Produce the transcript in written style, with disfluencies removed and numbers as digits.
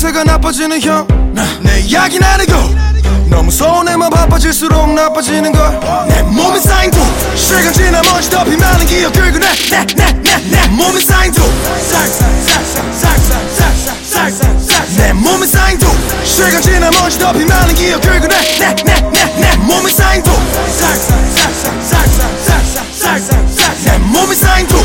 상태가 나빠지는 형내 이야기 나누고 너무 서운해만 바빠질수록 나빠지는 걸 내 몸이 쌓인도 시간 지나 먼지 덮인 많은 기억들 그래 내 몸이 쌓인도 내 몸이 쌓인도 시간 지나 먼지 덮인 많은 기억들 그래 내 몸이 쌓인도 내 몸이 쌓인도